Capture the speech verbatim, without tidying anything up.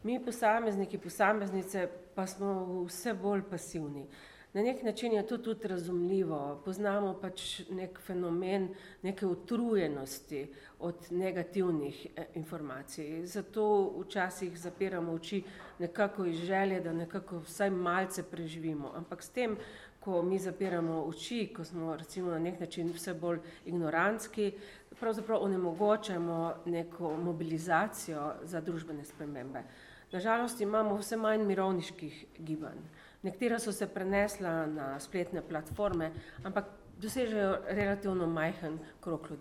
Mi posamezniki, posameznice pa smo vse bolj pasivni. Na nek način je to tudi razumljivo, poznamo pač nek fenomen neke utrujenosti od negativnih informacij. Zato včasih zapiramo oči nekako iz želje, da nekako vsaj malce preživimo. Ampak s tem, ko mi zapiramo oči, ko smo recimo na nek način vse bolj ignorantski, pravzaprav onemogočamo neko mobilizacijo za družbene spremembe. Na žalost imamo vse manj mirovniških gibanj. Nekatera so se prenesla na spletne platforme, ampak dosežejo relativno majhen krog ljudi.